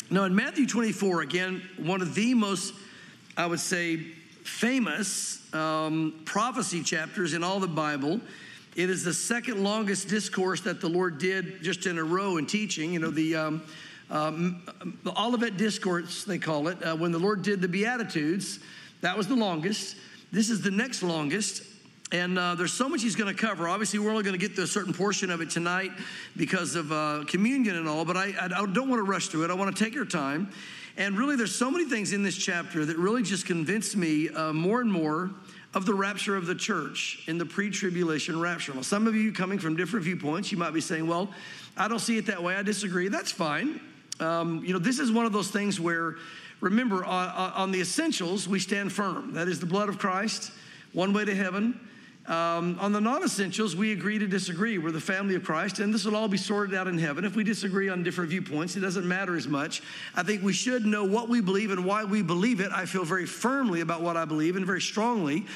Now, in Matthew 24, again, one of the most, I would say, famous prophecy chapters in all the Bible. It is the second longest discourse that the Lord did just in a row in teaching. You know, the Olivet Discourse, they call it. When the Lord did the Beatitudes, that was the longest. This is the next longest. And there's so much he's going to cover. Obviously, we're only going to get to a certain portion of it tonight because of communion and all. But I don't want to rush through it. I want to take our time. And really, there's so many things in this chapter that really just convince me more and more of the rapture of the church in the pre-tribulation rapture. Now, some of you coming from different viewpoints, you might be saying, well, I don't see it that way. I disagree. That's fine. This is one of those things where, remember, on the essentials, we stand firm. That is the blood of Christ, one way to heaven. On the non-essentials, we agree to disagree. We're the family of Christ, and this will all be sorted out in heaven. If we disagree on different viewpoints, it doesn't matter as much. I think we should know what we believe and why we believe it. I feel very firmly about what I believe and very strongly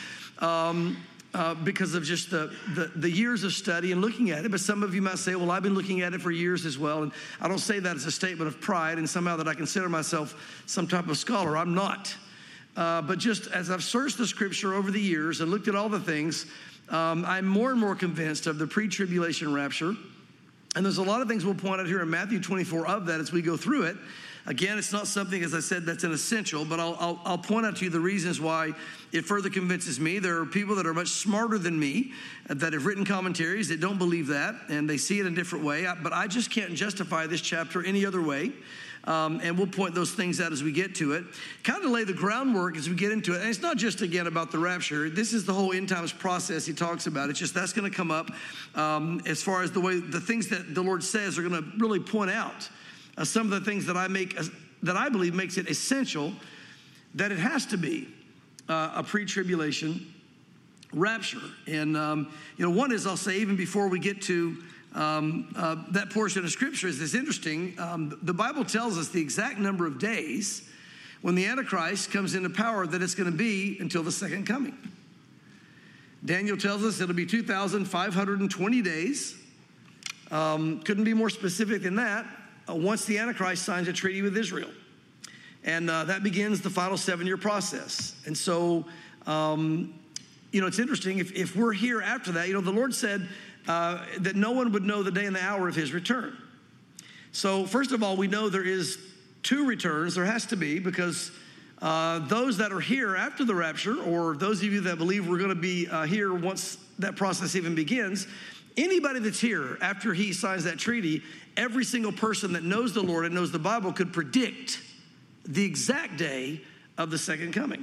because of just the years of study and looking at it. But some of you might say, well, I've been looking at it for years as well. And I don't say that as a statement of pride and somehow that I consider myself some type of scholar. I'm not. But just as I've searched the scripture over the years and looked at all the things, I'm more and more convinced of the pre-tribulation rapture. And there's a lot of things we'll point out here in Matthew 24 of that as we go through it. Again, it's not something, as I said, that's an essential, but I'll point out to you the reasons why it further convinces me. There are people that are much smarter than me that have written commentaries that don't believe that, and they see it a different way. But I just can't justify this chapter any other way. And we'll point those things out as we get to it. Kind of lay the groundwork as we get into it. And it's not just, again, about the rapture. This is the whole end times process he talks about. It's just that's going to come up as far as the things that the Lord says are going to really point out some of the things that I believe makes it essential that it has to be a pre-tribulation rapture. And, one is, I'll say, even before we get to that portion of Scripture, is this interesting. The Bible tells us the exact number of days when the Antichrist comes into power that it's going to be until the second coming. Daniel tells us it'll be 2,520 days. Couldn't be more specific than that. Once the Antichrist signs a treaty with Israel. And that begins the final 7-year process. And so, it's interesting. If we're here after that, the Lord said that no one would know the day and the hour of his return. So first of all, we know there is 2 returns. There has to be, because those that are here after the rapture, or those of you that believe we're going to be here once that process even begins, anybody that's here after he signs that treaty, every single person that knows the Lord and knows the Bible could predict the exact day of the second coming.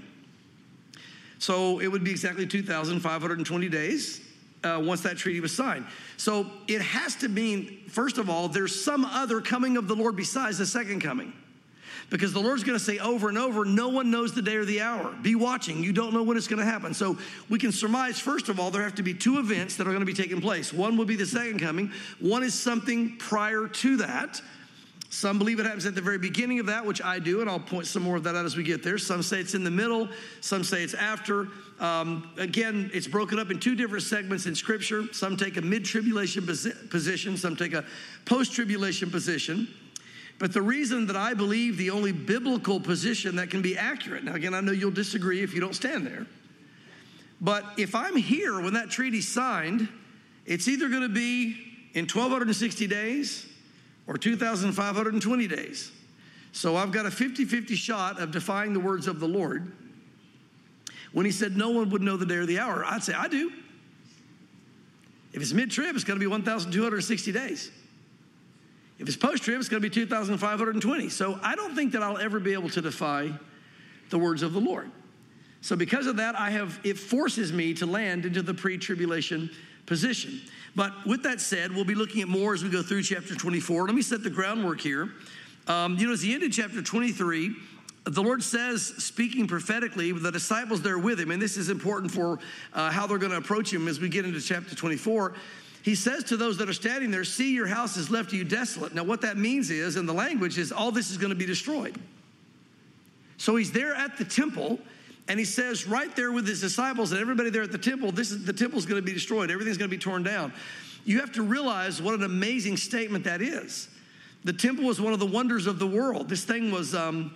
So it would be exactly 2,520 days once that treaty was signed. So it has to mean, first of all, there's some other coming of the Lord besides the second coming. Because the Lord's going to say over and over, no one knows the day or the hour. Be watching. You don't know when it's going to happen. So we can surmise, first of all, there have to be 2 events that are going to be taking place. One will be the second coming. One is something prior to that. Some believe it happens at the very beginning of that, which I do, and I'll point some more of that out as we get there. Some say it's in the middle. Some say it's after. Again, it's broken up in 2 different segments in Scripture. Some take a mid-tribulation position. Some take a post-tribulation position. But the reason that I believe the only biblical position that can be accurate, now again, I know you'll disagree if you don't stand there, but if I'm here when that treaty's signed, it's either going to be in 1,260 days or 2,520 days. So I've got a 50-50 shot of defying the words of the Lord. When he said no one would know the day or the hour, I'd say I do. If it's mid-trib, it's going to be 1,260 days. If it's post-trib, it's going to be 2,520. So I don't think that I'll ever be able to defy the words of the Lord. So because of that, it forces me to land into the pre-tribulation position. But with that said, we'll be looking at more as we go through chapter 24. Let me set the groundwork here. As he ended chapter 23, the Lord says, speaking prophetically, with the disciples there with him, and this is important for how they're going to approach him as we get into chapter 24. He says to those that are standing there, see, your house is left to you desolate. Now, what that means is, in the language, is all this is going to be destroyed. So he's there at the temple, and he says right there with his disciples and everybody there at the temple, the temple's going to be destroyed. Everything's going to be torn down. You have to realize what an amazing statement that is. The temple was one of the wonders of the world. This thing was, again,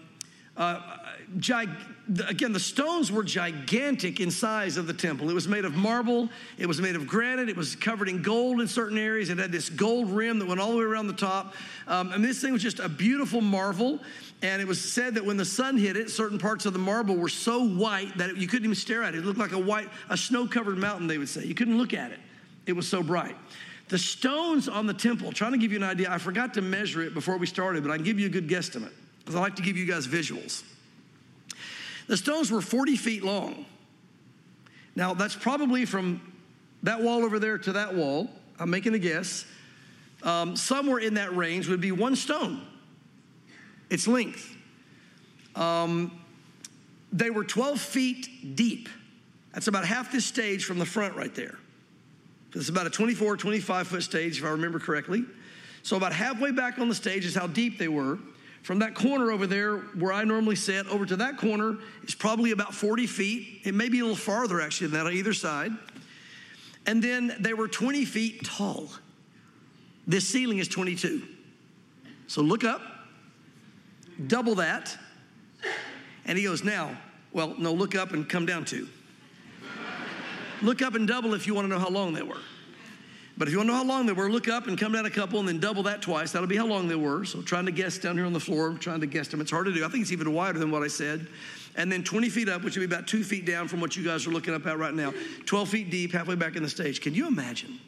the stones were gigantic in size of the temple. It was made of marble. It was made of granite. It was covered in gold in certain areas. It had this gold rim that went all the way around the top. And this thing was just a beautiful marvel. And it was said that when the sun hit it, certain parts of the marble were so white that you couldn't even stare at it. It looked like a snow-covered mountain, they would say. You couldn't look at it. It was so bright. The stones on the temple, trying to give you an idea, I forgot to measure it before we started, but I can give you a good guesstimate because I like to give you guys visuals. The stones were 40 feet long. Now, that's probably from that wall over there to that wall. I'm making a guess. Somewhere in that range would be one stone, its length. They were 12 feet deep. That's about half this stage from the front right there. It's about a 24, 25-foot stage, if I remember correctly. So about halfway back on the stage is how deep they were. From that corner over there where I normally sit, over to that corner is probably about 40 feet. It may be a little farther, actually, than that on either side. And then they were 20 feet tall. This ceiling is 22. So look up, double that. And he goes, now, well, no, look up and come down 2. Look up and double if you want to know how long they were. But if you want to know how long they were, look up and come down a couple and then double that twice. That'll be how long they were. So trying to guess down here on the floor, trying to guess them. It's hard to do. I think it's even wider than what I said. And then 20 feet up, which would be about 2 feet down from what you guys are looking up at right now. 12 feet deep, halfway back in the stage. Can you imagine?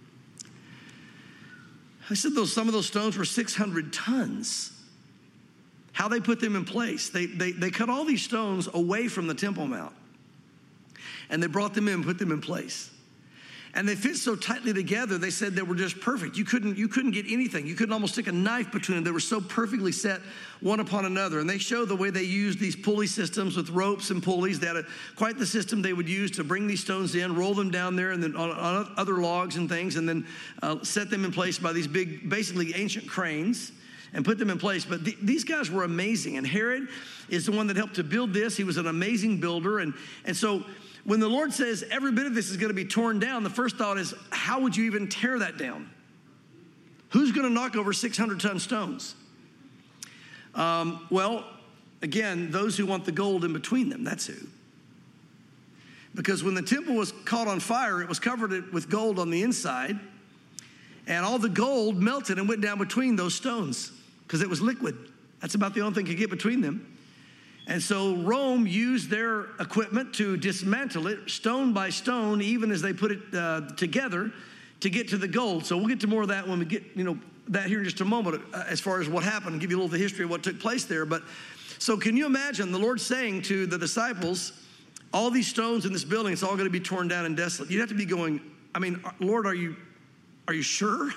I said some of those stones were 600 tons. How they put them in place. They cut all these stones away from the Temple Mount. And they brought them in and put them in place. And they fit so tightly together, they said they were just perfect. You couldn't get anything. You couldn't almost stick a knife between them. They were so perfectly set one upon another. And they show the way they used these pulley systems with ropes and pulleys. They had quite the system they would use to bring these stones in, roll them down there, and then on other logs and things, and then set them in place by these big, basically ancient cranes, and put them in place. But these guys were amazing. And Herod is the one that helped to build this. He was an amazing builder. And so when the Lord says every bit of this is going to be torn down, the first thought is, how would you even tear that down? Who's going to knock over 600-ton stones? Well, again, those who want the gold in between them, that's who. Because when the temple was caught on fire, it was covered with gold on the inside, and all the gold melted and went down between those stones because it was liquid. That's about the only thing could get between them. And so Rome used their equipment to dismantle it stone by stone, even as they put it together to get to the gold. So we'll get to more of that when we get, that here in just a moment as far as what happened and give you a little of the history of what took place there. But so can you imagine the Lord saying to the disciples, all these stones in this building, it's all going to be torn down and desolate. You'd have to be going, Lord, are you sure?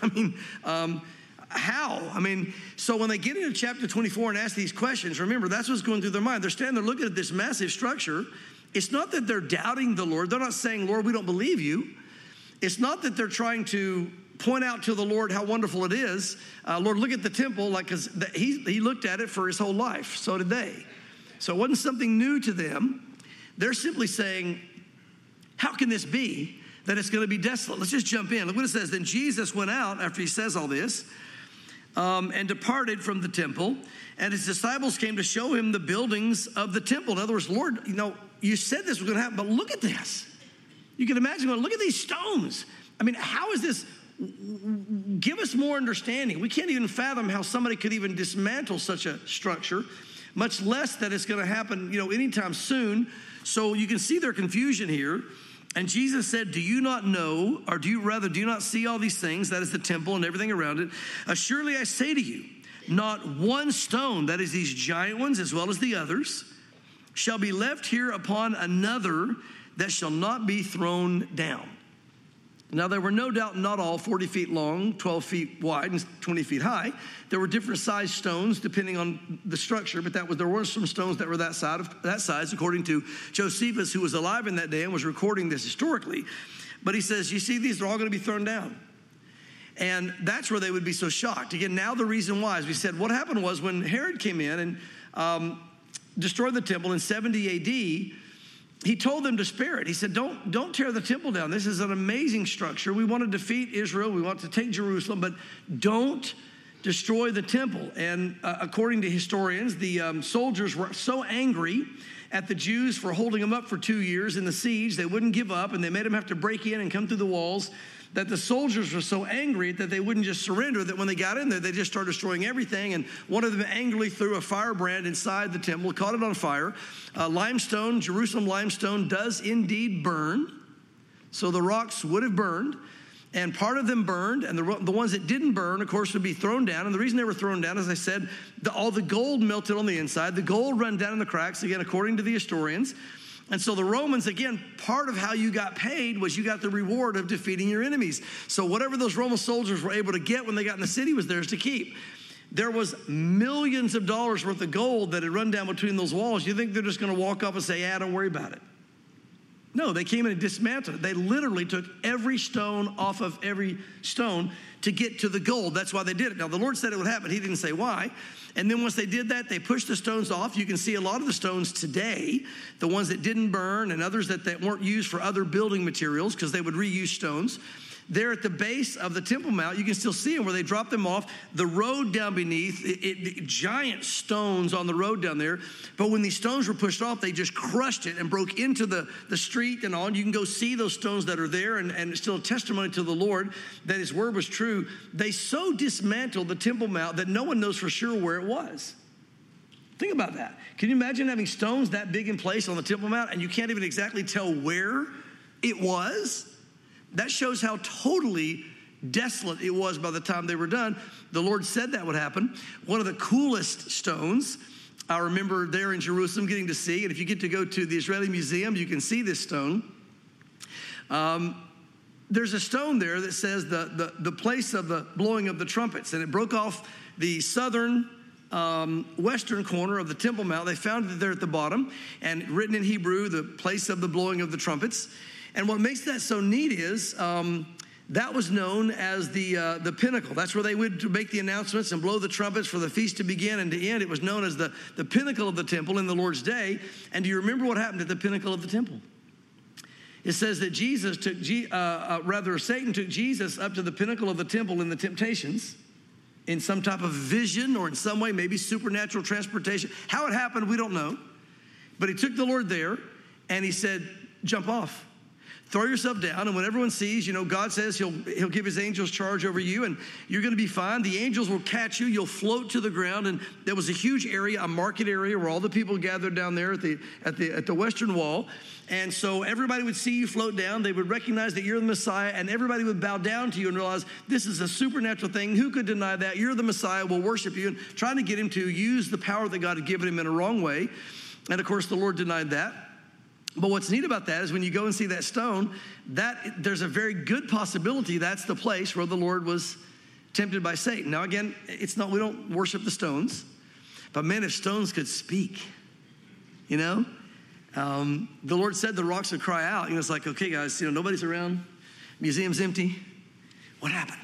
How? So when they get into chapter 24 and ask these questions, remember, that's what's going through their mind. They're standing there looking at this massive structure. It's not that they're doubting the Lord. They're not saying, Lord, we don't believe you. It's not that they're trying to point out to the Lord how wonderful it is. Lord, look at the temple, because he looked at it for his whole life. So did they. So it wasn't something new to them. They're simply saying, how can this be that it's going to be desolate? Let's just jump in. Look what it says. Then Jesus went out after he says all this, and departed from the temple, and his disciples came to show him the buildings of the temple. In other words, Lord, you said this was going to happen, but look at this. You can imagine going, look at these stones. How is this? Give us more understanding. We can't even fathom how somebody could even dismantle such a structure, much less that it's going to happen, anytime soon. So you can see their confusion here. And Jesus said, do you not know, or do you not see all these things? That is the temple and everything around it. Surely I say to you, not one stone, that is these giant ones as well as the others, shall be left here upon another that shall not be thrown down. Now, there were no doubt not all 40 feet long, 12 feet wide, and 20 feet high. There were different sized stones depending on the structure, but there were some stones that were that size, according to Josephus, who was alive in that day and was recording this historically. But he says, you see, these are all going to be thrown down. And that's where they would be so shocked. Again, now the reason why, as we said, what happened was when Herod came in and destroyed the temple in 70 A.D., he told them to spare it. He said, don't tear the temple down. This is an amazing structure. We want to defeat Israel. We want to take Jerusalem, but don't destroy the temple. And according to historians, the soldiers were so angry at the Jews for holding them up for 2 years in the siege. They wouldn't give up, and they made them have to break in and come through the walls, that the soldiers were so angry that they wouldn't just surrender, that when they got in there, they just started destroying everything. And one of them angrily threw a firebrand inside the temple, caught it on fire. Limestone, Jerusalem limestone, does indeed burn. So the rocks would have burned, and part of them burned, and the ones that didn't burn, of course, would be thrown down. And the reason they were thrown down, as I said, all the gold melted on the inside. The gold ran down in the cracks, again, according to the historians. And so the Romans, again, part of how you got paid was you got the reward of defeating your enemies. So whatever those Roman soldiers were able to get when they got in the city was theirs to keep. There was millions of dollars worth of gold that had run down between those walls. You think they're just going to walk up and say, yeah, don't worry about it? No, they came in and dismantled it. They literally took every stone off of every stone to get to the gold. That's why they did it. Now, the Lord said it would happen. He didn't say why. And then once they did that, they pushed the stones off. You can see a lot of the stones today, the ones that didn't burn and others that weren't used for other building materials, because they would reuse stones. There at the base of the Temple Mount, you can still see them where they dropped them off. The road down beneath, giant stones on the road down there. But when these stones were pushed off, they just crushed it and broke into the street and all. You can go see those stones that are there, and it's still a testimony to the Lord that his word was true. They so dismantled the Temple Mount that no one knows for sure where it was. Think about that. Can you imagine having stones that big in place on the Temple Mount and you can't even exactly tell where it was? That shows how totally desolate it was by the time they were done. The Lord said that would happen. One of the coolest stones I remember there in Jerusalem getting to see, and if you get to go to the Israeli Museum, you can see this stone. There's a stone there that says the place of the blowing of the trumpets, and it broke off the southern western corner of the Temple Mount. They found it there at the bottom, and written in Hebrew, the place of the blowing of the trumpets. And what makes that so neat is that was known as the pinnacle. That's where they would make the announcements and blow the trumpets for the feast to begin and to end. It was known as the pinnacle of the temple in the Lord's day. And do you remember what happened at the pinnacle of the temple? It says that Satan took Jesus up to the pinnacle of the temple in the temptations, in some type of vision or in some way, maybe supernatural transportation. How it happened, we don't know. But he took the Lord there and he said, jump off. Throw yourself down, and when everyone sees, God says he'll give his angels charge over you, and you're going to be fine. The angels will catch you. You'll float to the ground, and there was a huge area, a market area, where all the people gathered down there at the western wall. And so everybody would see you float down. They would recognize that you're the Messiah, and everybody would bow down to you and realize this is a supernatural thing. Who could deny that? You're the Messiah. We'll worship you, and trying to get him to use the power that God had given him in a wrong way. And of course, the Lord denied that. But what's neat about that is when you go and see that stone, there's a very good possibility that's the place where the Lord was tempted by Satan. Now, again, we don't worship the stones, but man, if stones could speak, the Lord said the rocks would cry out. It's like, okay, guys, nobody's around, museum's empty. What happened?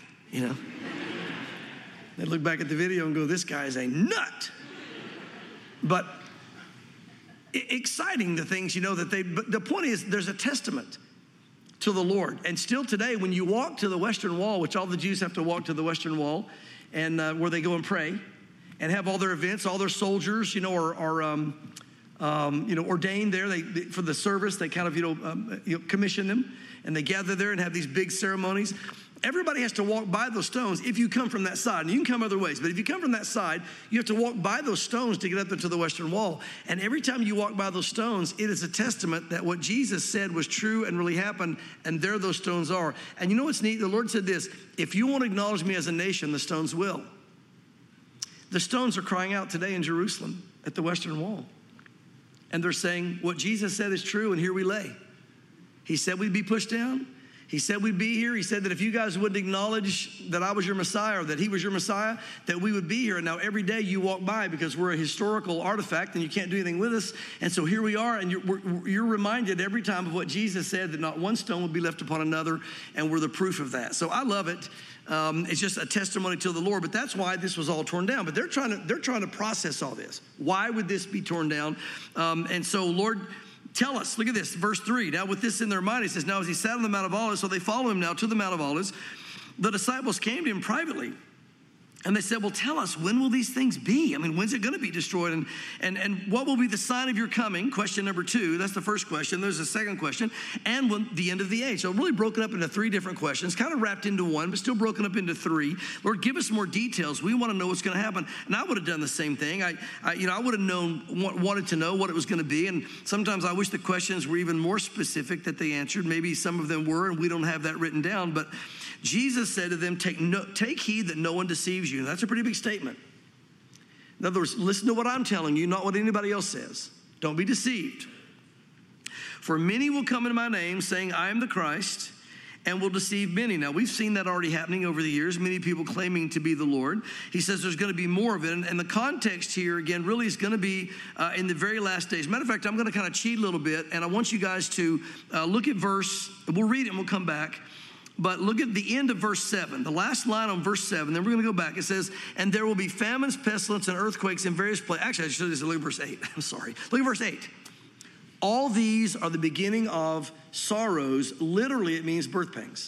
They look back at the video and go, this guy is a nut. But exciting, the things, but the point is there's a testament to the Lord. And still today, when you walk to the Western Wall, which all the Jews have to walk to the Western Wall, and where they go and pray and have all their events, all their soldiers, are ordained there for the service. They kind of, commission them, and they gather there and have these big ceremonies. Everybody has to walk by those stones if you come from that side. And you can come other ways, but if you come from that side, you have to walk by those stones to get up there to the Western Wall. And every time you walk by those stones, it is a testament that what Jesus said was true and really happened, and there those stones are. And you know what's neat? The Lord said this, if you won't acknowledge me as a nation, the stones will. The stones are crying out today in Jerusalem at the Western Wall. And they're saying, what Jesus said is true, and here we lay. He said we'd be pushed down. He said we'd be here. He said that if you guys wouldn't acknowledge that I was your Messiah or that he was your Messiah, that we would be here. And now every day you walk by because we're a historical artifact and you can't do anything with us. And so here we are, and you're reminded every time of what Jesus said, that not one stone would be left upon another, and we're the proof of that. So I love it. It's just a testimony to the Lord, but that's why this was all torn down. But they're trying to process all this. Why would this be torn down? And so, Lord, tell us, look at this, verse 3. Now with this in their mind, he says, now as he sat on the Mount of Olives, so they follow him now to the Mount of Olives, the disciples came to him privately. And they said, well, tell us, when will these things be? I mean, when's it going to be destroyed? And what will be the sign of your coming? Question number 2. That's the first question. There's a second question. And when the end of the age. So really broken up into 3 different questions, kind of wrapped into one, but still broken up into 3. Lord, give us more details. We want to know what's going to happen. And I would have done the same thing. I would have wanted to know what it was going to be. And sometimes I wish the questions were even more specific that they answered. Maybe some of them were, and we don't have that written down. But Jesus said to them, take heed that no one deceives you. That's a pretty big statement. In other words, listen to what I'm telling you, not what anybody else says. Don't be deceived. For many will come in my name, saying, I am the Christ, and will deceive many. Now, we've seen that already happening over the years, many people claiming to be the Lord. He says there's going to be more of it. And the context here, again, really is going to be in the very last days. Matter of fact, I'm going to kind of cheat a little bit, and I want you guys to look at we'll read it and we'll come back. But look at the end of verse 7, the last line on verse 7. Then we're going to go back. It says, and there will be famines, pestilence, and earthquakes in various places. Actually, I should have said look at verse 8. I'm sorry. Look at verse 8. All these are the beginning of sorrows. Literally, it means birth pangs.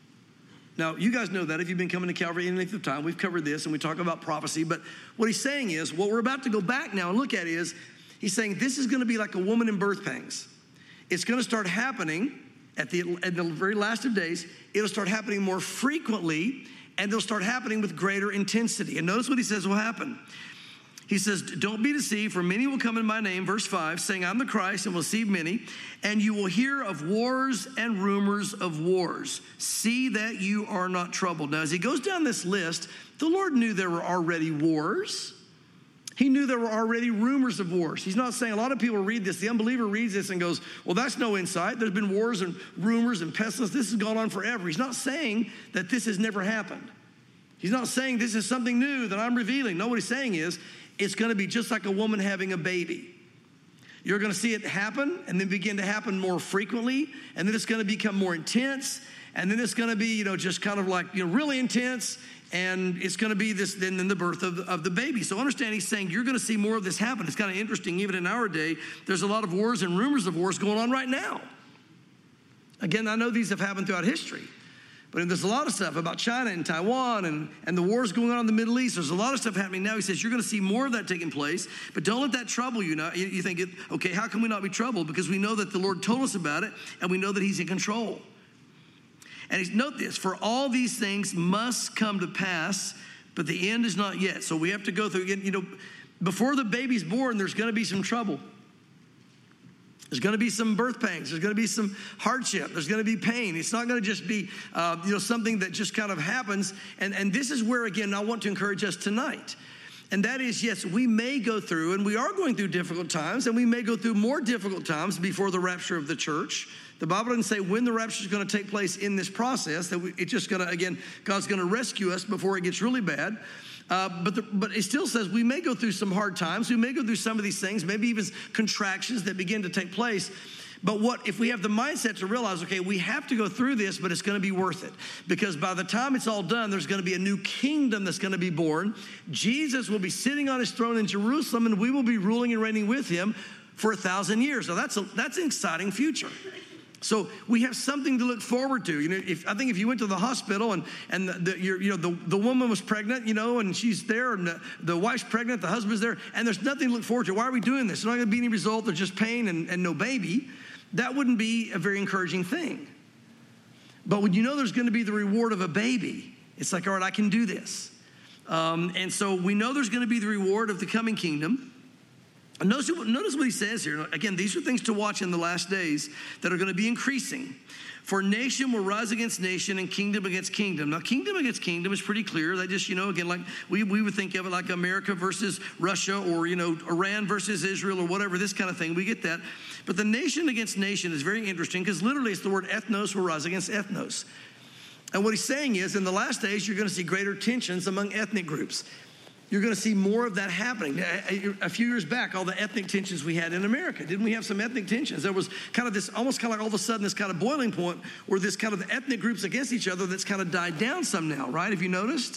Now, you guys know that if you've been coming to Calvary any length of time. We've covered this, and we talk about prophecy. But what he's saying is, what we're about to go back now and look at is, he's saying this is going to be like a woman in birth pangs. It's going to start happening at the very last of days. It'll start happening more frequently, and it'll start happening with greater intensity. And notice what he says will happen. He says, don't be deceived, for many will come in my name, verse 5, saying, I'm the Christ, and will deceive many. And you will hear of wars and rumors of wars. See that you are not troubled. Now, as he goes down this list, the Lord knew there were already wars. He knew there were already rumors of wars. He's not saying, a lot of people read this. The unbeliever reads this and goes, well, that's no insight. There's been wars and rumors and pestilence. This has gone on forever. He's not saying that this has never happened. He's not saying this is something new that I'm revealing. No, what he's saying is, it's going to be just like a woman having a baby. You're going to see it happen and then begin to happen more frequently. And then it's going to become more intense. And then it's going to be, just kind of like, really intense. And it's going to be this, then the birth of the baby. So understand, he's saying you're going to see more of this happen. It's kind of interesting. Even in our day, there's a lot of wars and rumors of wars going on right now. Again, I know these have happened throughout history. But there's a lot of stuff about China and Taiwan and the wars going on in the Middle East. There's a lot of stuff happening now. He says you're going to see more of that taking place. But don't let that trouble you. Now, you think, okay, how can we not be troubled? Because we know that the Lord told us about it, and we know that he's in control. And note this, for all these things must come to pass, but the end is not yet. So we have to go through, again, before the baby's born, there's going to be some trouble. There's going to be some birth pangs. There's going to be some hardship. There's going to be pain. It's not going to just be, something that just kind of happens. And this is where, again, I want to encourage us tonight. And that is, yes, we may go through, and we are going through difficult times, and we may go through more difficult times before the rapture of the church. The Bible doesn't say when the rapture is going to take place in this process. It's just going to, again, God's going to rescue us before it gets really bad. But it still says we may go through some hard times. We may go through some of these things, maybe even contractions that begin to take place. But what if we have the mindset to realize, okay, we have to go through this, but it's going to be worth it. Because by the time it's all done, there's going to be a new kingdom that's going to be born. Jesus will be sitting on his throne in Jerusalem, and we will be ruling and reigning with him for 1,000 years. Now, that's an exciting future. So we have something to look forward to. I think if you went to the hospital and the woman was pregnant, and she's there, and the wife's pregnant, the husband's there, and there's nothing to look forward to. Why are we doing this? There's not going to be any result. There's just pain and no baby. That wouldn't be a very encouraging thing. But when there's going to be the reward of a baby, it's like, all right, I can do this. And so we know there's going to be the reward of the coming kingdom. Notice what he says here. Again, these are things to watch in the last days that are going to be increasing. For nation will rise against nation and kingdom against kingdom. Now, kingdom against kingdom is pretty clear. They just, again, like we would think of it like America versus Russia, or, Iran versus Israel, or whatever, this kind of thing. We get that. But the nation against nation is very interesting, because literally it's the word ethnos will rise against ethnos. And what he's saying is, in the last days, you're going to see greater tensions among ethnic groups. You're going to see more of that happening. A few years back, all the ethnic tensions we had in America, didn't we have some ethnic tensions? There was kind of this, almost kind of like all of a sudden, this kind of boiling point where this kind of ethnic groups against each other that's kind of died down some now, right? Have you noticed?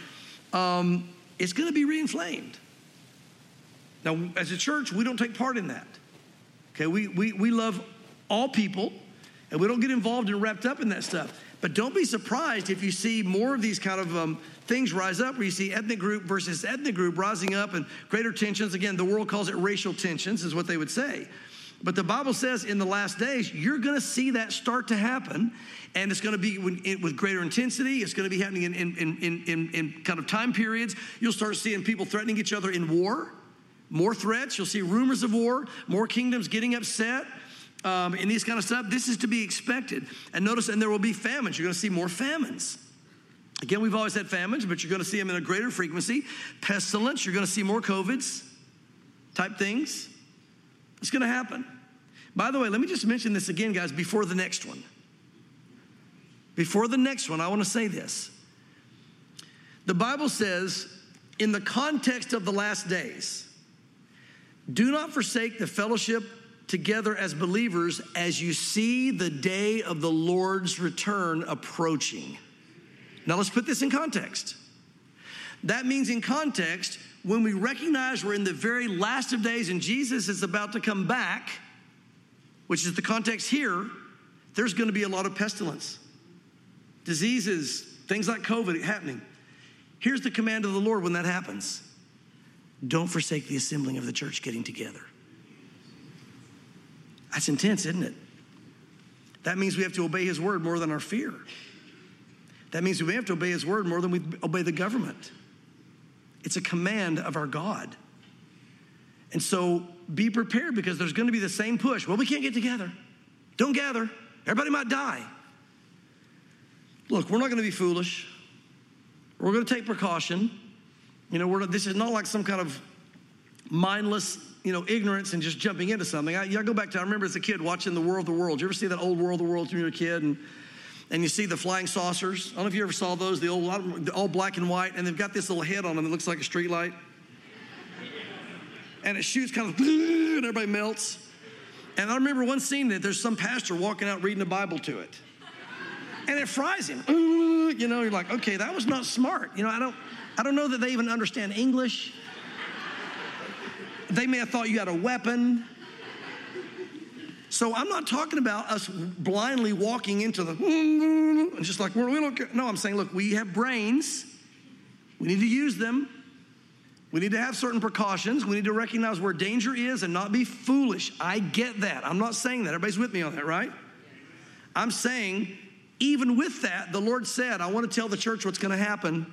It's going to be reinflamed. Now, as a church, we don't take part in that. Okay, we love all people, and we don't get involved and wrapped up in that stuff. But don't be surprised if you see more of these kind of things rise up, where you see ethnic group versus ethnic group rising up and greater tensions. Again, the world calls it racial tensions, is what they would say. But the Bible says in the last days, you're going to see that start to happen, and it's going to be with greater intensity. It's going to be happening in kind of time periods. You'll start seeing people threatening each other in war, more threats. You'll see rumors of war, more kingdoms getting upset, and these kind of stuff. This is to be expected. And notice, and there will be famines. You're going to see more famines. Again, we've always had famines, but you're going to see them in a greater frequency. Pestilence, you're going to see more COVIDs type things. It's going to happen. By the way, let me just mention this again, guys, before the next one. Before the next one, I want to say this. The Bible says, in the context of the last days, do not forsake the fellowship together as believers as you see the day of the Lord's return approaching. Now let's put this in context. That means in context, when we recognize we're in the very last of days and Jesus is about to come back, which is the context here, there's going to be a lot of pestilence, diseases, things like COVID happening. Here's the command of the Lord when that happens. Don't forsake the assembling of the church getting together. That's intense, isn't it? That means we have to obey his word more than our fear. That means we have to obey his word more than we obey the government. It's a command of our God. And so be prepared, because there's going to be the same push. Well, we can't get together. Don't gather. Everybody might die. Look, we're not going to be foolish. We're going to take precaution. This is not like some kind of mindless, ignorance and just jumping into something. I go back to, I remember as a kid watching The War of the Worlds. You ever see that old War of the Worlds when you were a kid? And you see the flying saucers. I don't know if you ever saw those, the all black and white, and they've got this little head on them that looks like a street light. And it shoots kind of, and everybody melts. And I remember one scene that there's some pastor walking out reading the Bible to it. And it fries him. You're like, okay, that was not smart. I don't know that they even understand English. They may have thought you had a weapon. So I'm not talking about us blindly walking into the, and just like, we don't care. No, I'm saying, look, we have brains. We need to use them. We need to have certain precautions. We need to recognize where danger is and not be foolish. I get that. I'm not saying that. Everybody's with me on that, right? I'm saying, even with that, the Lord said, I want to tell the church what's going to happen.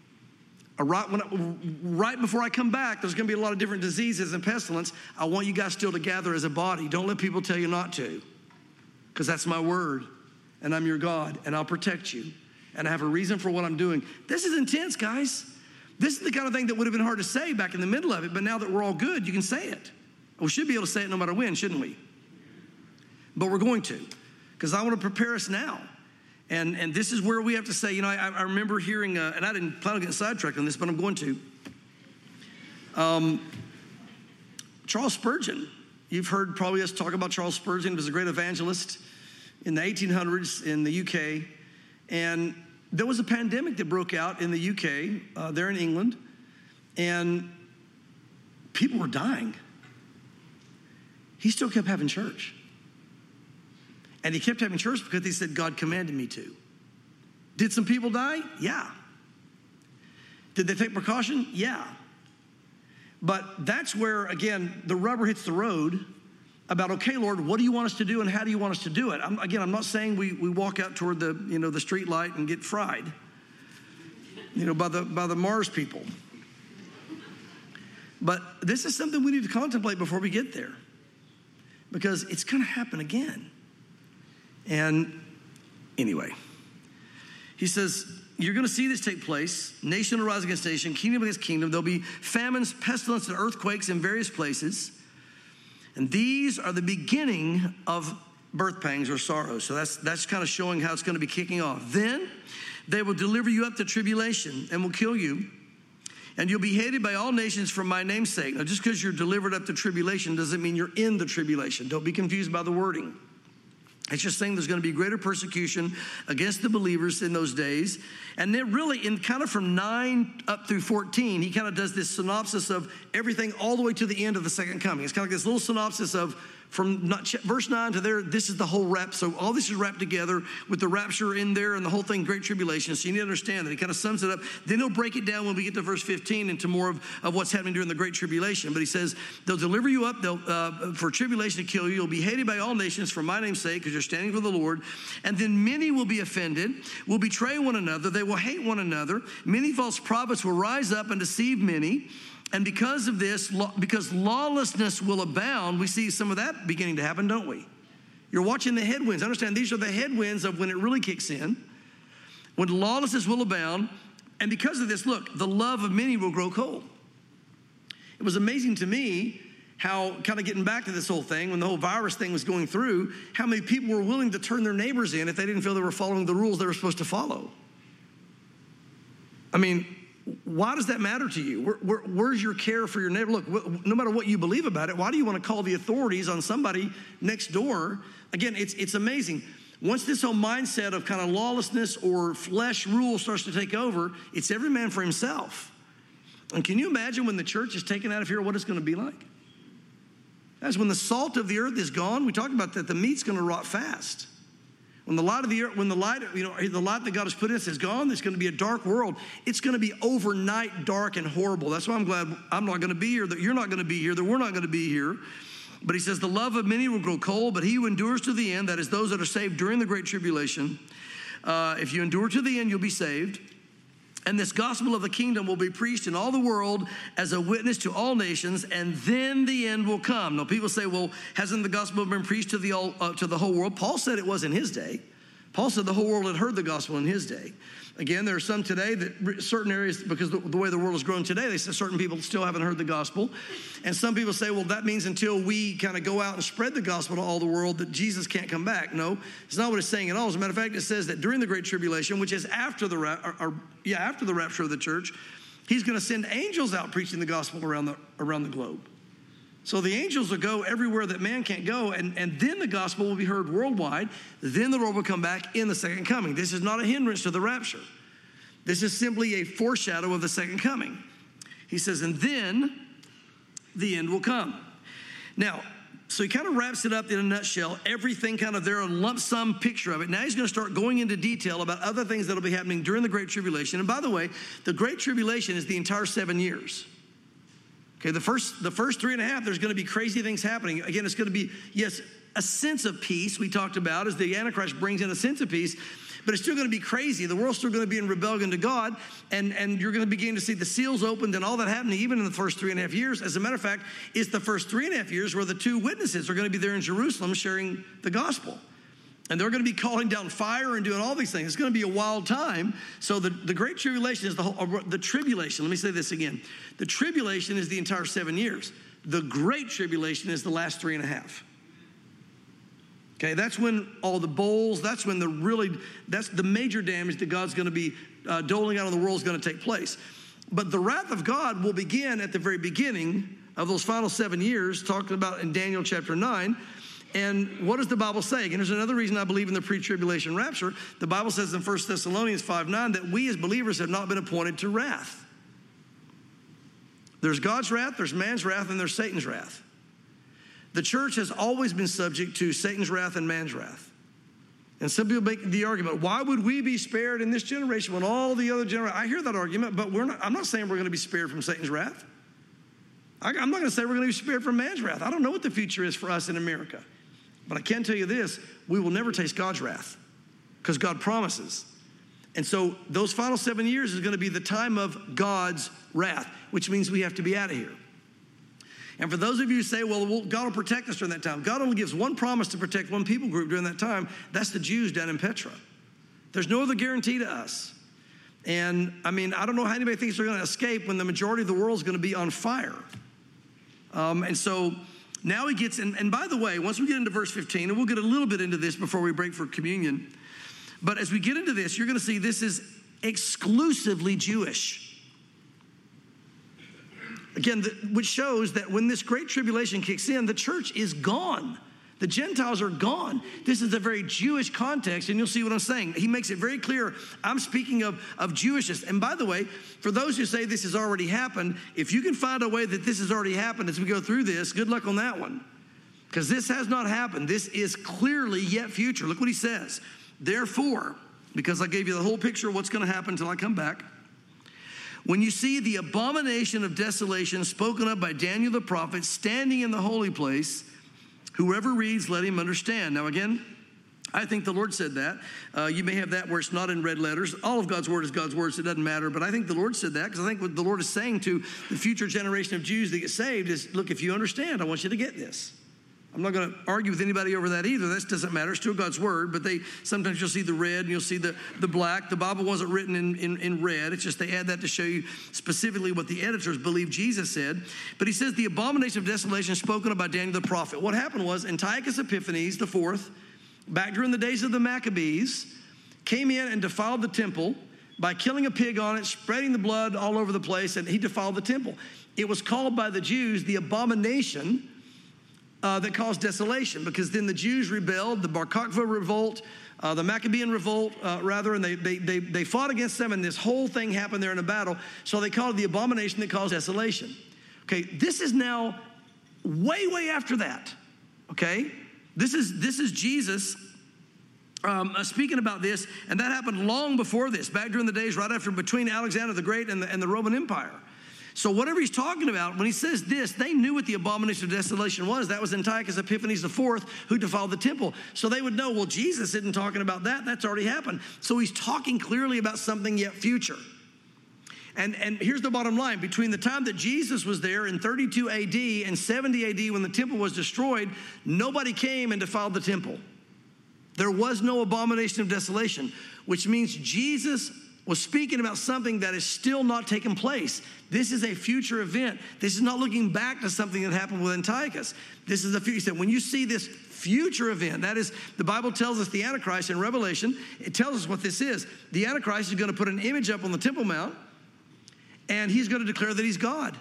Right before I come back, there's going to be a lot of different diseases and pestilence. I want you guys still to gather as a body. Don't let people tell you not to, because that's my word, and I'm your God, and I'll protect you, and I have a reason for what I'm doing. This is intense, guys. This is the kind of thing that would have been hard to say back in the middle of it, but now that we're all good, you can say it. We should be able to say it no matter when, shouldn't we? But we're going to, because I want to prepare us now. And this is where we have to say, I remember hearing, and I didn't plan on getting sidetracked on this, but I'm going to. Charles Spurgeon. You've heard probably us talk about Charles Spurgeon. He was a great evangelist in the 1800s in the UK. And there was a pandemic that broke out in the UK, there in England. And people were dying. He still kept having church. And he kept having church because he said, God commanded me to. Did some people die? Yeah. Did they take precaution? Yeah. But that's where, again, the rubber hits the road about, okay, Lord, what do you want us to do and how do you want us to do it? I'm not saying we walk out toward the street light and get fried, by the Mars people. But this is something we need to contemplate before we get there, because it's going to happen again. And anyway, he says, you're going to see this take place. Nation will rise against nation, kingdom against kingdom. There'll be famines, pestilence, and earthquakes in various places. And these are the beginning of birth pangs or sorrows. So that's kind of showing how it's going to be kicking off. Then they will deliver you up to tribulation and will kill you. And you'll be hated by all nations for my name's sake. Now, just because you're delivered up to tribulation doesn't mean you're in the tribulation. Don't be confused by the wording. It's just saying there's going to be greater persecution against the believers in those days. And then really in kind of from 9 up through 14, he kind of does this synopsis of everything all the way to the end of the second coming. It's kind of like this little synopsis of from verse 9 to there, this is the whole wrap. So all this is wrapped together with the rapture in there and the whole thing, great tribulation. So you need to understand that. He kind of sums it up. Then he'll break it down when we get to verse 15 into more of what's happening during the great tribulation. But he says, they'll deliver you up for tribulation to kill you. You'll be hated by all nations for my name's sake because you're standing for the Lord. And then many will be offended, will betray one another. They will hate one another. Many false prophets will rise up and deceive many. And because of this, because lawlessness will abound, we see some of that beginning to happen, don't we? You're watching the headwinds. Understand, these are the headwinds of when it really kicks in. When lawlessness will abound. And because of this, look, the love of many will grow cold. It was amazing to me how, kind of getting back to this whole thing, when the whole virus thing was going through, how many people were willing to turn their neighbors in if they didn't feel they were following the rules they were supposed to follow. I mean, why does that matter to you? Where's your care for your neighbor? Look, no matter what you believe about it, why do you want to call the authorities on somebody next door? Again, it's amazing. Once this whole mindset of kind of lawlessness or flesh rule starts to take over, it's every man for himself. And can you imagine when the church is taken out of here, what it's going to be like? That's when the salt of the earth is gone. We talked about that the meat's going to rot fast. When the light of the earth, the light that God has put in us is gone, there's going to be a dark world. It's going to be overnight dark and horrible. That's why I'm glad I'm not going to be here, that you're not going to be here, that we're not going to be here. But he says, the love of many will grow cold, but he who endures to the end, that is those that are saved during the great tribulation, if you endure to the end, you'll be saved. And this gospel of the kingdom will be preached in all the world as a witness to all nations, and then the end will come. Now, people say, well, hasn't the gospel been preached to the whole world? Paul said it was in his day. Paul said the whole world had heard the gospel in his day. Again, there are some today that certain areas, because the way the world is growing today, they say certain people still haven't heard the gospel. And some people say, well, that means until we kind of go out and spread the gospel to all the world that Jesus can't come back. No, it's not what it's saying at all. As a matter of fact, it says that during the Great Tribulation, which is after the rapture of the church, he's going to send angels out preaching the gospel around the globe. So the angels will go everywhere that man can't go, and then the gospel will be heard worldwide. Then the Lord will come back in the second coming. This is not a hindrance to the rapture. This is simply a foreshadow of the second coming. He says, and then the end will come. Now, so he kind of wraps it up in a nutshell, everything kind of there, a lump sum picture of it. Now he's going to start going into detail about other things that will be happening during the Great Tribulation. And by the way, the Great Tribulation is the entire 7 years. Okay, the first 3.5, there's going to be crazy things happening. Again, it's going to be, yes, a sense of peace we talked about as the Antichrist brings in a sense of peace, but it's still going to be crazy. The world's still going to be in rebellion to God, and you're going to begin to see the seals opened and all that happening even in the first 3.5 years. As a matter of fact, it's the first 3.5 years where the two witnesses are going to be there in Jerusalem sharing the gospel. And they're going to be calling down fire and doing all these things. It's going to be a wild time. So the Great Tribulation is the tribulation. Let me say this again. The tribulation is the entire 7 years. The Great Tribulation is the last 3.5. Okay, that's when all the bowls, that's when that's the major damage that God's going to be doling out on the world is going to take place. But the wrath of God will begin at the very beginning of those final 7 years, talked about in Daniel chapter 9. And what does the Bible say? And there's another reason I believe in the pre-tribulation rapture. The Bible says in 1 Thessalonians 5:9 that we as believers have not been appointed to wrath. There's God's wrath, there's man's wrath, and there's Satan's wrath. The church has always been subject to Satan's wrath and man's wrath. And some people make the argument, why would we be spared in this generation when all the other generations? I hear that argument, but I'm not saying we're going to be spared from Satan's wrath. I'm not going to say we're going to be spared from man's wrath. I don't know what the future is for us in America. But I can tell you this, we will never taste God's wrath because God promises. And so those final 7 years is going to be the time of God's wrath, which means we have to be out of here. And for those of you who say, well, God will protect us during that time. God only gives one promise to protect one people group during that time. That's the Jews down in Petra. There's no other guarantee to us. And I mean, I don't know how anybody thinks they're going to escape when the majority of the world is going to be on fire. And so now he gets, and by the way, once we get into verse 15, and we'll get a little bit into this before we break for communion, but as we get into this, you're going to see this is exclusively Jewish. Again, which shows that when this great tribulation kicks in, the church is gone. The Gentiles are gone. This is a very Jewish context, and you'll see what I'm saying. He makes it very clear. I'm speaking of Jewishness. And by the way, for those who say this has already happened, if you can find a way that this has already happened as we go through this, good luck on that one. because this has not happened. This is clearly yet future. Look what he says. Therefore, because I gave you the whole picture of what's going to happen until I come back, when you see the abomination of desolation spoken of by Daniel the prophet standing in the holy place, whoever reads, let him understand. Now again, I think the Lord said that. You may have that where it's not in red letters. All of God's word is God's word, so it doesn't matter. But I think the Lord said that because I think what the Lord is saying to the future generation of Jews that get saved is, look, if you understand, I want you to get this. I'm not going to argue with anybody over that either. That doesn't matter. It's still God's word. But sometimes you'll see the red and you'll see the black. The Bible wasn't written in red. It's just they add that to show you specifically what the editors believe Jesus said. But he says the abomination of desolation spoken of by Daniel the prophet. What happened was Antiochus Epiphanes IV, back during the days of the Maccabees, came in and defiled the temple by killing a pig on it, spreading the blood all over the place, and he defiled the temple. It was called by the Jews the abomination that caused desolation, because then the Jews rebelled, the Bar Kokhba revolt, the Maccabean revolt, and they fought against them, and this whole thing happened there in a battle. So they called it the abomination that caused desolation. Okay, this is now way after that. Okay, this is Jesus speaking about this, and that happened long before this, back during the days right after, between Alexander the Great and the Roman Empire. So whatever he's talking about, when he says this, they knew what the abomination of desolation was. That was Antiochus Epiphanes IV who defiled the temple. So they would know, well, Jesus isn't talking about that. That's already happened. So he's talking clearly about something yet future. And here's the bottom line. Between the time that Jesus was there in 32 AD and 70 AD when the temple was destroyed, nobody came and defiled the temple. There was no abomination of desolation, which means Jesus was speaking about something that is still not taking place. This is a future event. This is not looking back to something that happened with Antiochus. This is a future. He said, when you see this future event, that is, the Bible tells us the Antichrist in Revelation, it tells us what this is. The Antichrist is going to put an image up on the Temple Mount, and he's going to declare that he's God.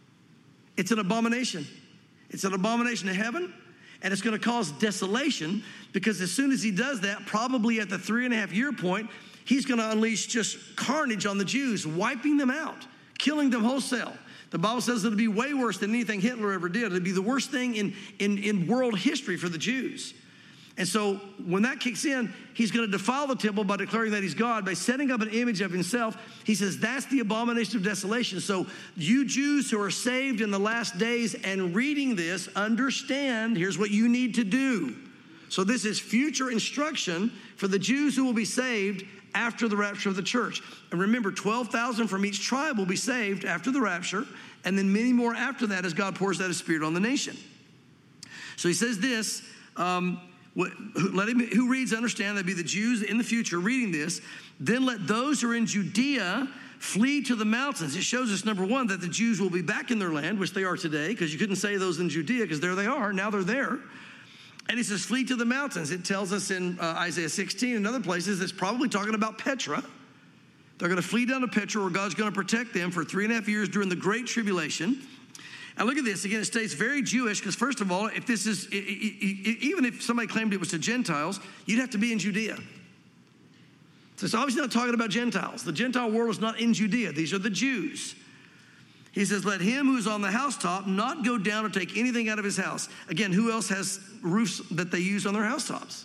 It's an abomination. It's an abomination to heaven, and it's going to cause desolation, because as soon as he does that, probably at the 3.5-year point, he's going to unleash just carnage on the Jews, wiping them out, killing them wholesale. The Bible says it'll be way worse than anything Hitler ever did. It'll be the worst thing in world history for the Jews. And so when that kicks in, he's going to defile the temple by declaring that he's God, by setting up an image of himself. He says that's the abomination of desolation. So you Jews who are saved in the last days and reading this, understand, here's what you need to do. So this is future instruction for the Jews who will be saved after the rapture of the church. And remember, 12,000 from each tribe will be saved after the rapture, and then many more after that as God pours out his Spirit on the nation. So he says this, let him who reads understand, that'd be the Jews in the future reading this. Then let those who are in Judea flee to the mountains. It shows us, number one, that the Jews will be back in their land, which they are today, because you couldn't say those in Judea, because there they are. Now they're there. And he says, flee to the mountains. It tells us in Isaiah 16 and other places, it's probably talking about Petra. They're going to flee down to Petra, where God's going to protect them for 3.5 years during the Great Tribulation. And look at this. Again, it states very Jewish, because first of all, if this is, even if somebody claimed it was to Gentiles, you'd have to be in Judea. So it's obviously not talking about Gentiles. The Gentile world is not in Judea. These are the Jews. He says, let him who's on the housetop not go down or take anything out of his house. Again, who else has roofs that they use on their housetops?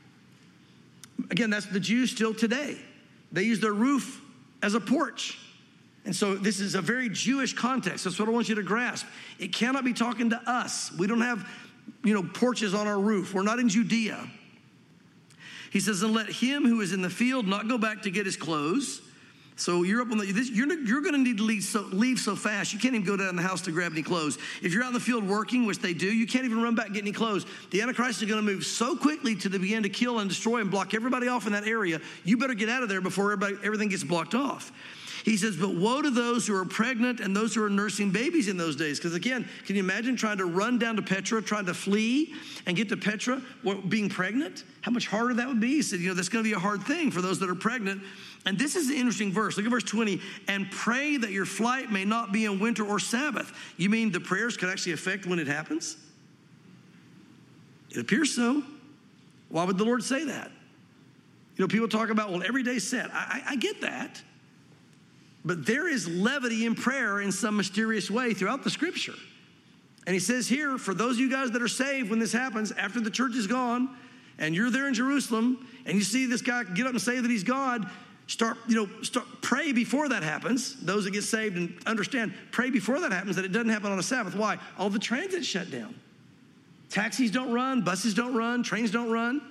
Again, that's the Jews still today. They use their roof as a porch. And so this is a very Jewish context. That's what I want you to grasp. It cannot be talking to us. We don't have, porches on our roof. We're not in Judea. He says, and let him who is in the field not go back to get his clothes. So you're up on you're going to need to leave so fast, you can't even go down in the house to grab any clothes. If you're out in the field working, which they do, you can't even run back and get any clothes. The Antichrist is going to move so quickly to begin to kill and destroy and block everybody off in that area. You better get out of there before everything gets blocked off. He says, but woe to those who are pregnant and those who are nursing babies in those days. Because again, can you imagine trying to run down to Petra, trying to flee and get to Petra, being pregnant? How much harder that would be? He said, that's going to be a hard thing for those that are pregnant. And this is an interesting verse. Look at verse 20. And pray that your flight may not be in winter or Sabbath. You mean the prayers could actually affect when it happens? It appears so. Why would the Lord say that? People talk about, well, every day's set. I get that. But there is levity in prayer in some mysterious way throughout the scripture. And he says here, for those of you guys that are saved when this happens, after the church is gone, and you're there in Jerusalem, and you see this guy get up and say that he's God, start pray before that happens. Those that get saved and understand, pray before that happens, that it doesn't happen on a Sabbath. Why? All the transit's shut down. Taxis don't run, buses don't run, trains don't run.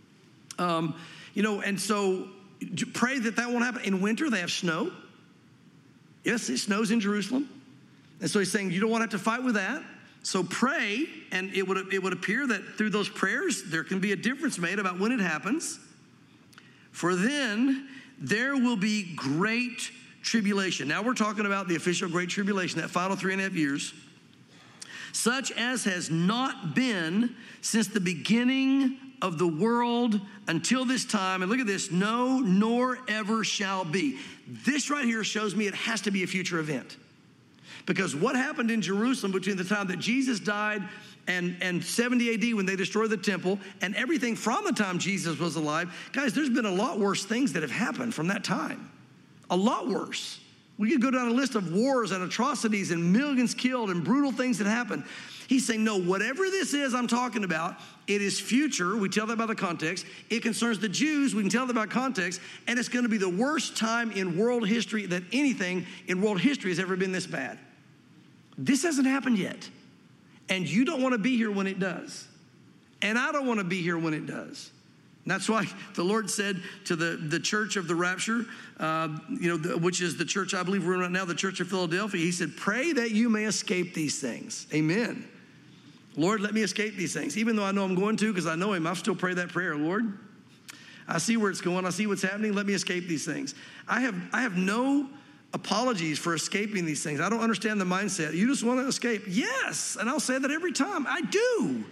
And so pray that won't happen. In winter, they have snow. Yes, it snows in Jerusalem. And so he's saying you don't want to have to fight with that. So pray, and it would appear that through those prayers, there can be a difference made about when it happens. For then there will be great tribulation. Now we're talking about the official great tribulation, that final 3.5 years, such as has not been since the beginning of the world until this time. And look at this, no, nor ever shall be. This right here shows me it has to be a future event. Because what happened in Jerusalem between the time that Jesus died and 70 AD when they destroyed the temple, and everything from the time Jesus was alive, guys, there's been a lot worse things that have happened from that time. A lot worse. We could go down a list of wars and atrocities and millions killed and brutal things that happened. He's saying, no, whatever this is I'm talking about, it is future. We tell that by the context. It concerns the Jews. We can tell that by context. And it's going to be the worst time in world history that anything in world history has ever been this bad. This hasn't happened yet. And you don't want to be here when it does. And I don't want to be here when it does. And that's why the Lord said to the church of the rapture, which is the church I believe we're in right now, the church of Philadelphia. He said, pray that you may escape these things. Amen. Lord, let me escape these things. Even though I know I'm going to, because I know him, I'll still pray that prayer. Lord, I see where it's going. I see what's happening. Let me escape these things. I have no apologies for escaping these things. I don't understand the mindset. You just want to escape. Yes. And I'll say that every time. I do.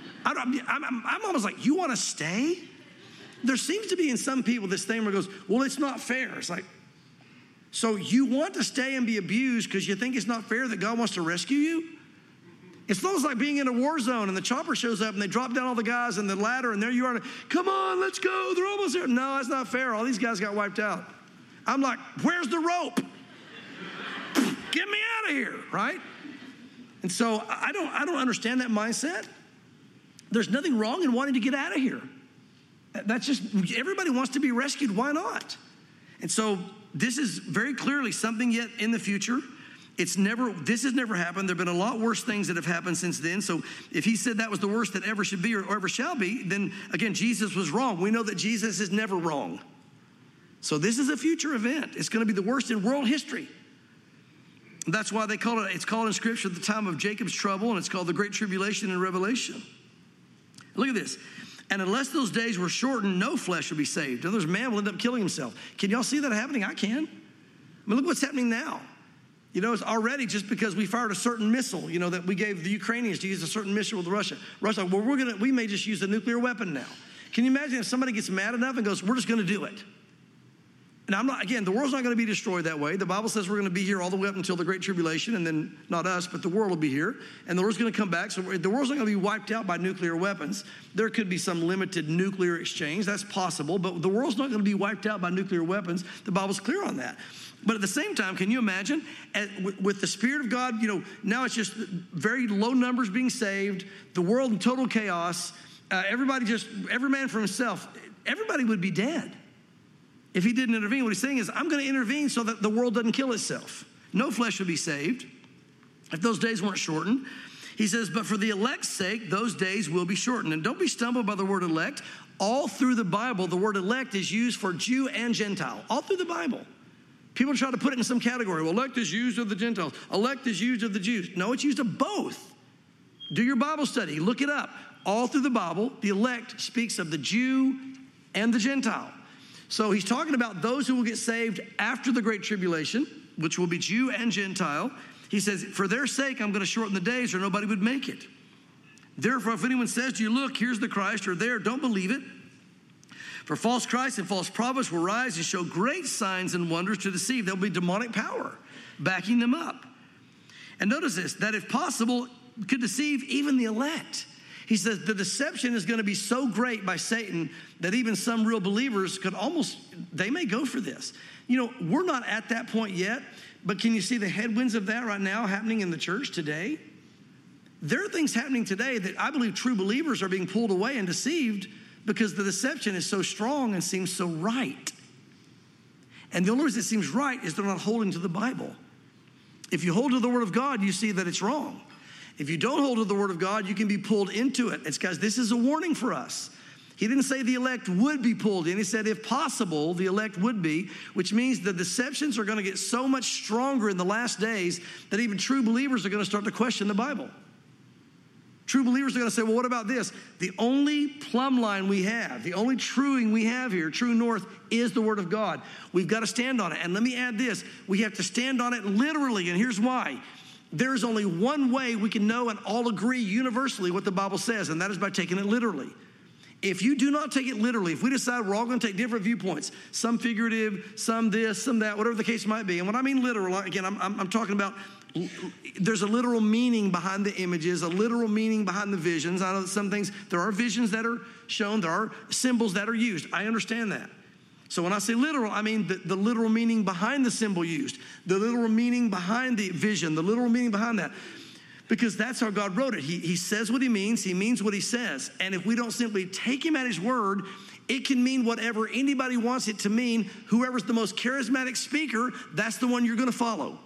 I'm almost like, you want to stay? There seems to be in some people this thing where it goes, well, it's not fair. It's like, so you want to stay and be abused because you think it's not fair that God wants to rescue you? It's almost like being in a war zone and the chopper shows up and they drop down all the guys in the ladder and there you are. Come on, let's go. They're almost there. No, that's not fair. All these guys got wiped out. I'm like, where's the rope? Get me out of here, right? And so I don't understand that mindset. There's nothing wrong in wanting to get out of here. That's just, everybody wants to be rescued. Why not? And so this is very clearly something yet in the future. This has never happened. There have been a lot worse things that have happened since then. So if he said that was the worst that ever should be or ever shall be, then again, Jesus was wrong. We know that Jesus is never wrong. So this is a future event. It's going to be the worst in world history. That's why it's called in Scripture the time of Jacob's trouble, and it's called the Great Tribulation in Revelation. Look at this. And unless those days were shortened, no flesh will be saved. In other words, man will end up killing himself. Can y'all see that happening? I can. I mean, look what's happening now. It's already just because we fired a certain missile, that we gave the Ukrainians to use a certain missile with Russia. Russia, well, we may just use a nuclear weapon now. Can you imagine if somebody gets mad enough and goes, we're just going to do it? And the world's not going to be destroyed that way. The Bible says we're going to be here all the way up until the Great Tribulation, and then not us, but the world will be here. And the Lord's going to come back. So the world's not going to be wiped out by nuclear weapons. There could be some limited nuclear exchange. That's possible. But the world's not going to be wiped out by nuclear weapons. The Bible's clear on that. But at the same time, can you imagine, with the Spirit of God, now it's just very low numbers being saved, the world in total chaos, every man for himself, everybody would be dead. If he didn't intervene, what he's saying is, I'm going to intervene so that the world doesn't kill itself. No flesh would be saved if those days weren't shortened. He says, but for the elect's sake, those days will be shortened. And don't be stumbled by the word elect. All through the Bible, the word elect is used for Jew and Gentile. All through the Bible. People try to put it in some category. Well, elect is used of the Gentiles. Elect is used of the Jews. No, it's used of both. Do your Bible study. Look it up. All through the Bible, the elect speaks of the Jew and the Gentile. So he's talking about those who will get saved after the Great Tribulation, which will be Jew and Gentile. He says, for their sake, I'm going to shorten the days or nobody would make it. Therefore, if anyone says to you, look, here's the Christ, or there, don't believe it. For false Christs and false prophets will rise and show great signs and wonders to deceive. There'll be demonic power backing them up. And notice this, that if possible, could deceive even the elect. He says the deception is going to be so great by Satan that even some real believers they may go for this. We're not at that point yet, but can you see the headwinds of that right now happening in the church today? There are things happening today that I believe true believers are being pulled away and deceived because the deception is so strong and seems so right. And the only reason it seems right is they're not holding to the Bible. If you hold to the Word of God, you see that it's wrong. If you don't hold to the Word of God, you can be pulled into it. It's, guys, this is a warning for us. He didn't say the elect would be pulled in. He said, if possible, the elect would be, which means the deceptions are going to get so much stronger in the last days that even true believers are going to start to question the Bible. True believers are going to say, well, what about this? The only plumb line we have, the only truing we have here, true north, is the Word of God. We've got to stand on it. And let me add this. We have to stand on it literally, and here's why. There is only one way we can know and all agree universally what the Bible says, and that is by taking it literally. If you do not take it literally, if we decide we're all going to take different viewpoints, some figurative, some this, some that, whatever the case might be, and when I mean literal, again, I'm talking about there's a literal meaning behind the images, a literal meaning behind the visions. I know that some things, there are visions that are shown, there are symbols that are used. I understand that. So when I say literal, I mean the literal meaning behind the symbol used, the literal meaning behind the vision, the literal meaning behind that. Because that's how God wrote it. He says what he means what he says. And if we don't simply take him at his word, it can mean whatever anybody wants it to mean. Whoever's the most charismatic speaker, that's the one you're going to follow.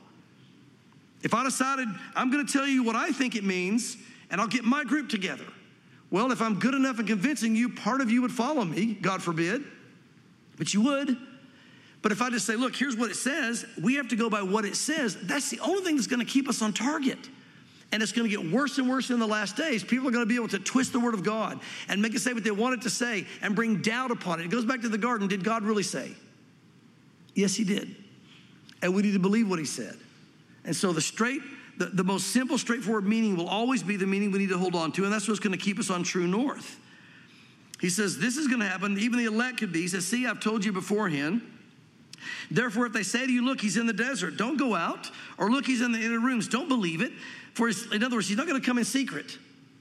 If I decided I'm going to tell you what I think it means, and I'll get my group together. Well, if I'm good enough in convincing you, part of you would follow me, God forbid. But you would. But if I just say, look, here's what it says, we have to go by what it says. That's the only thing that's going to keep us on target. And it's going to get worse and worse in the last days. People are going to be able to twist the Word of God and make it say what they want it to say and bring doubt upon it. It goes back to the garden. Did God really say? Yes, he did. And we need to believe what he said. And so the most simple, straightforward meaning will always be the meaning we need to hold on to. And that's what's going to keep us on true north. He says, this is going to happen. Even the elect could be. He says, see, I've told you beforehand. Therefore, if they say to you, look, he's in the desert, don't go out. Or look, he's in the inner rooms, don't believe it. For in other words, he's not going to come in secret.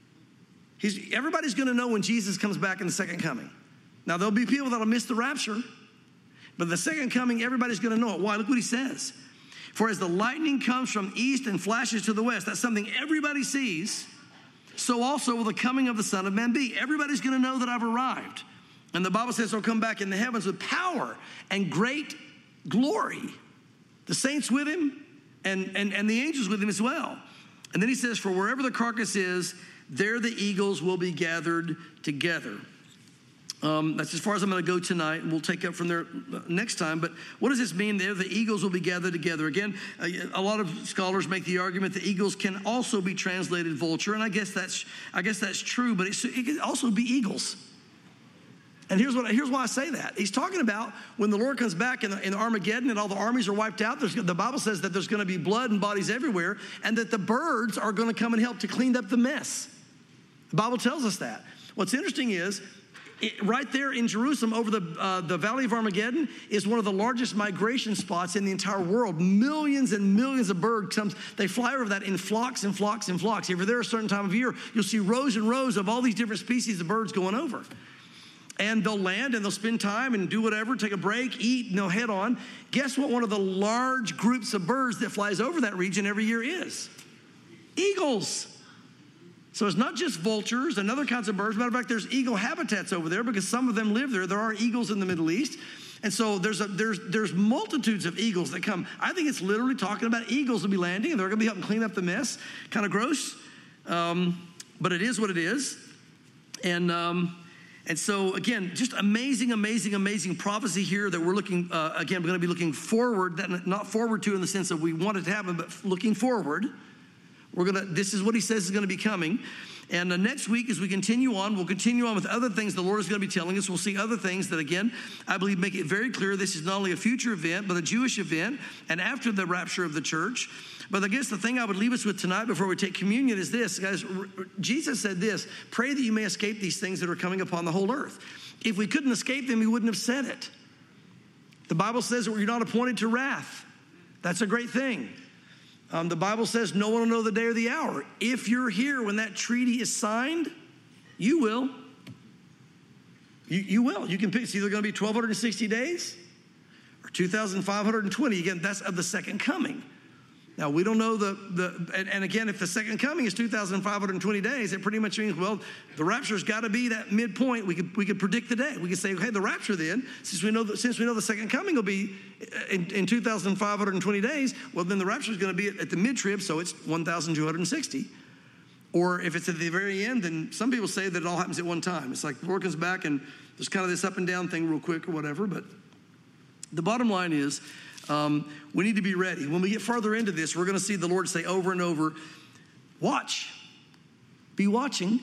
Everybody's going to know when Jesus comes back in the second coming. Now, there'll be people that'll miss the rapture. But the second coming, everybody's going to know it. Why? Look what he says. For as the lightning comes from east and flashes to the west, that's something everybody sees, so also will the coming of the Son of Man be. Everybody's going to know that I've arrived. And the Bible says he'll come back in the heavens with power and great glory. The saints with him and the angels with him as well. And then he says, for wherever the carcass is, there the eagles will be gathered together. That's as far as I'm going to go tonight, and we'll take up from there next time. But what does this mean? There, the eagles will be gathered together. Again, a lot of scholars make the argument that eagles can also be translated vulture, and I guess that's true. But it can also be eagles. And here's why I say that. He's talking about when the Lord comes back in Armageddon and all the armies are wiped out. The Bible says that there's going to be blood and bodies everywhere, and that the birds are going to come and help to clean up the mess. The Bible tells us that. What's interesting is, right there in Jerusalem over the Valley of Armageddon is one of the largest migration spots in the entire world. Millions and millions of birds they fly over that in flocks and flocks and flocks. If you're there a certain time of year, you'll see rows and rows of all these different species of birds going over. And they'll land and they'll spend time and do whatever, take a break, eat, and they'll head on. Guess what one of the large groups of birds that flies over that region every year is? Eagles. So it's not just vultures and other kinds of birds. Matter of fact, there's eagle habitats over there because some of them live there. There are eagles in the Middle East. And so there's multitudes of eagles that come. I think it's literally talking about eagles will be landing and they're going to be helping clean up the mess. Kind of gross, but it is what it is. And so, again, just amazing, amazing, amazing prophecy here that we're looking, again, we're going to be looking forward, not forward to in the sense that we want it to happen, but looking forward. This is what he says is going to be coming. And next week, as we continue on, we'll continue on with other things the Lord is going to be telling us. We'll see other things that, again, I believe make it very clear this is not only a future event, but a Jewish event, and after the rapture of the church. But I guess the thing I would leave us with tonight before we take communion is this. Guys, Jesus said this, pray that you may escape these things that are coming upon the whole earth. If we couldn't escape them, he wouldn't have said it. The Bible says that you're not appointed to wrath. That's a great thing. The Bible says no one will know the day or the hour. If you're here when that treaty is signed, you will. You will. You can pick. It's either going to be 1,260 days or 2,520. Again, that's of the second coming. Now, we don't know and again, if the second coming is 2,520 days, it pretty much means, well, the rapture's got to be that midpoint. We could predict the day. We could say, okay, the rapture then, since we know the second coming will be in 2,520 days, well, then the rapture is going to be at the mid-trib, so it's 1,260. Or if it's at the very end, then some people say that it all happens at one time. It's like the Lord comes back and there's kind of this up and down thing real quick or whatever. But the bottom line is, we need to be ready. When we get farther into this, we're going to see the Lord say over and over, watch, be watching.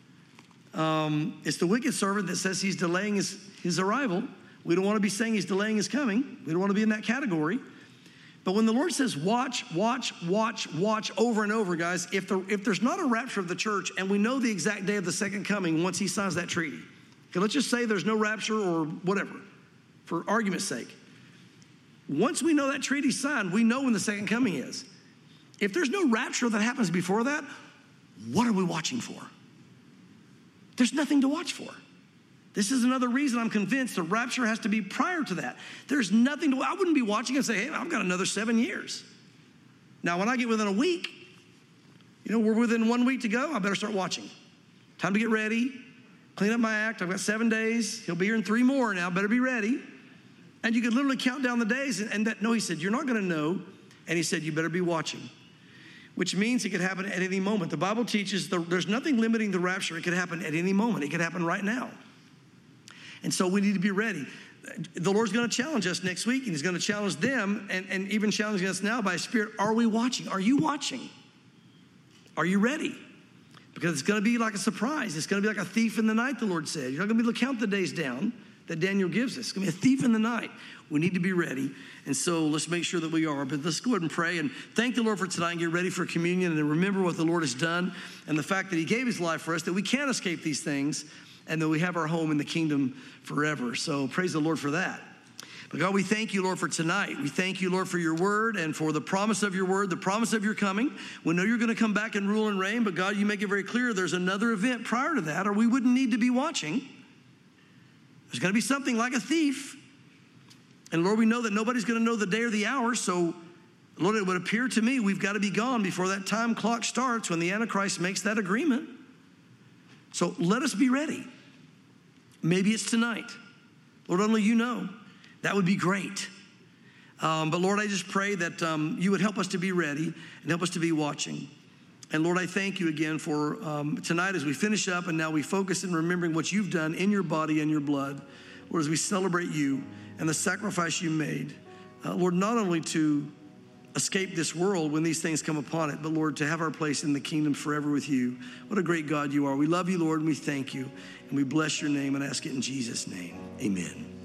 It's the wicked servant that says he's delaying his arrival. We don't want to be saying he's delaying his coming. We don't want to be in that category. But when the Lord says watch over and over, guys, if there's not a rapture of the church and we know the exact day of the second coming once he signs that treaty, okay, let's just say there's no rapture or whatever, for argument's sake. Once we know that treaty's signed, we know when the second coming is. If there's no rapture that happens before that, what are we watching for? There's nothing to watch for. This is another reason I'm convinced the rapture has to be prior to that. There's nothing I wouldn't be watching and say, hey, I've got another 7 years. Now, when I get within a week, we're within 1 week to go, I better start watching. Time to get ready, clean up my act. I've got 7 days. He'll be here in 3 more now. Better be ready. And you could literally count down the days. No, he said, you're not going to know. And he said, you better be watching, which means it could happen at any moment. The Bible teaches there's nothing limiting the rapture. It could happen at any moment. It could happen right now. And so we need to be ready. The Lord's going to challenge us next week, and he's going to challenge them and even challenging us now by his Spirit. Are we watching? Are you watching? Are you ready? Because it's going to be like a surprise. It's going to be like a thief in the night, the Lord said. You're not going to be able to count the days down that Daniel gives us. It's going to be a thief in the night. We need to be ready. And so let's make sure that we are. But let's go ahead and pray and thank the Lord for tonight and get ready for communion and remember what the Lord has done and the fact that he gave his life for us, that we can't escape these things, and that we have our home in the kingdom forever. So praise the Lord for that. But God, we thank you, Lord, for tonight. We thank you, Lord, for your word and for the promise of your word, the promise of your coming. We know you're going to come back and rule and reign, but God, you make it very clear there's another event prior to that, or we wouldn't need to be watching. There's going to be something like a thief. And Lord, we know that nobody's going to know the day or the hour. So Lord, it would appear to me we've got to be gone before that time clock starts when the Antichrist makes that agreement. So let us be ready. Maybe it's tonight. Lord, only you know. That would be great. But Lord, I just pray that you would help us to be ready and help us to be watching. And Lord, I thank you again for tonight as we finish up and now we focus in remembering what you've done in your body and your blood. Lord, as we celebrate you and the sacrifice you made. Lord, not only to escape this world when these things come upon it, but Lord, to have our place in the kingdom forever with you. What a great God you are. We love you, Lord, and we thank you. And we bless your name and ask it in Jesus' name. Amen.